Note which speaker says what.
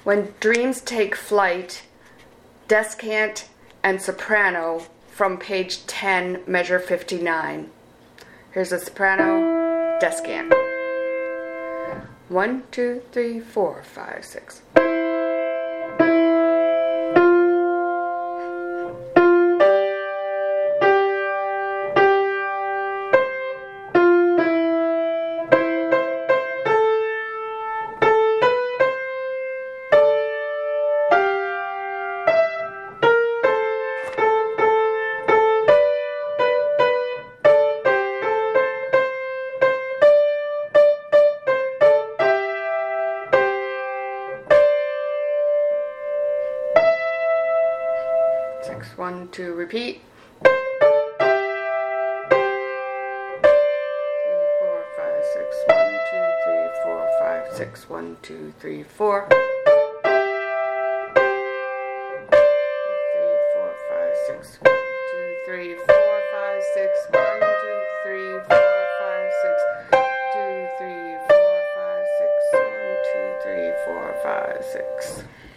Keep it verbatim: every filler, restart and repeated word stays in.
Speaker 1: When Dreams Take Flight, descant and soprano from page ten, measure fifty-nine. Here's a soprano, descant. One, two, three, four, five, six. Six, one, two, repeat. Three, four, five, six, one, two, three, four, five, six, one, two, three, four. Three, four, five, six, one, two, three, four, five, six, one, two, three, four, five, six, two, three, four, five, six, one, two, three, four, five, six.